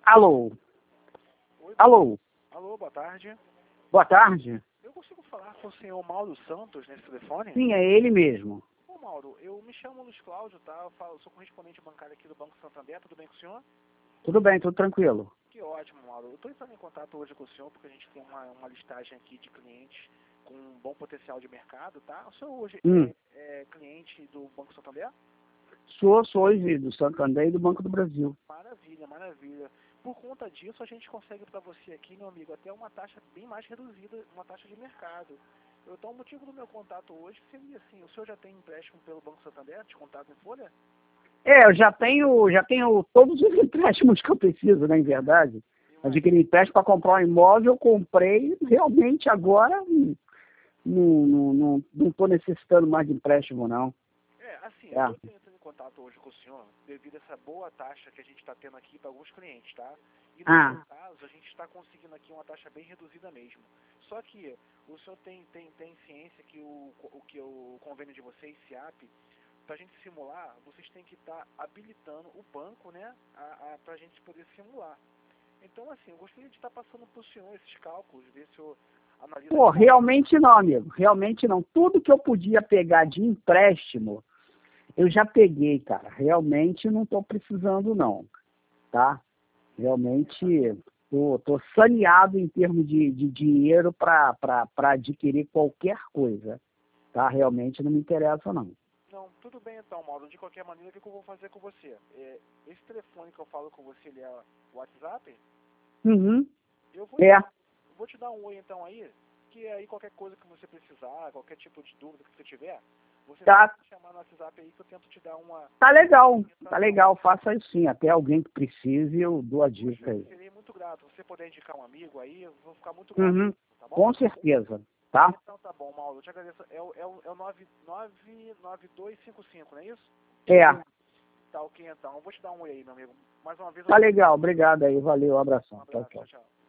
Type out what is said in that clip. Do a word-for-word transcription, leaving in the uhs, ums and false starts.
Alô? Oi, Alô? alô, boa tarde. Boa tarde. Eu consigo falar com o senhor Mauro Santos nesse telefone? Sim, é ele mesmo. Ô, Mauro, eu me chamo Luiz Cláudio, tá? Eu falo, sou correspondente bancário aqui do Banco Santander, tudo bem com o senhor? Tudo bem, tudo tranquilo. Que ótimo, Mauro. Eu estou entrando em contato hoje com o senhor porque a gente tem uma, uma listagem aqui de clientes com um bom potencial de mercado, tá? O senhor hoje Hum. é, é cliente do Banco Santander? Sou, sou hoje do Santander e do Banco do Brasil. Maravilha, maravilha. Por conta disso, a gente consegue para você aqui, meu amigo, até uma taxa bem mais reduzida, uma taxa de mercado. Então, o motivo do meu contato hoje seria assim, o senhor já tem empréstimo pelo Banco Santander, descontado em folha? É, eu já tenho, já tenho todos os empréstimos que eu preciso, né, em verdade. Adquiri empréstimo para comprar um imóvel, comprei, realmente agora não não não não estou necessitando mais de empréstimo, não. É, assim, É. eu estou entrando em contato hoje com o senhor devido a essa boa taxa que a gente está tendo aqui para alguns clientes, tá? E no Ah. seu caso, a gente está conseguindo aqui uma taxa bem reduzida mesmo. Só que o senhor tem, tem, tem ciência que o, o, que o convênio de vocês, SIAP, para a gente simular, vocês têm que estar tá habilitando o banco, né, para a gente poder simular. Então, assim, eu gostaria de estar tá passando para o senhor esses cálculos, ver se eu analiso... Pô, realmente não, amigo, realmente não. Tudo que eu podia pegar de empréstimo, eu já peguei, cara. Realmente não estou precisando, não, tá? Realmente tô, tô saneado em termos de, de dinheiro para adquirir qualquer coisa, tá? Realmente não me interessa, não. Não, tudo bem então, Mauro. De qualquer maneira, o que eu vou fazer com você? É, esse telefone que eu falo com você, ele é o WhatsApp? Uhum. Eu vou, É. te, vou te dar um oi então aí, que aí qualquer coisa que você precisar, qualquer tipo de dúvida que você tiver, você Tá. pode me chamar no WhatsApp aí que eu tento te dar uma... Tá legal, tá legal. Faça isso sim. Até alguém que precise, eu dou a dica aí. Eu serei muito grato. Se você puder indicar um amigo aí, eu vou ficar muito grato. Uhum. Tá bom? Com certeza, tá? Então tá bom, Mauro. Eu te agradeço. É o, é o, é o nove nove dois cinco cinco, não é isso? É. Tá ok então. Eu vou te dar um oi aí, meu amigo. Mais uma vez... Tá legal. Obrigado aí. Valeu. Um abração. Um Tchau, abraço. tchau. Tchau, tchau.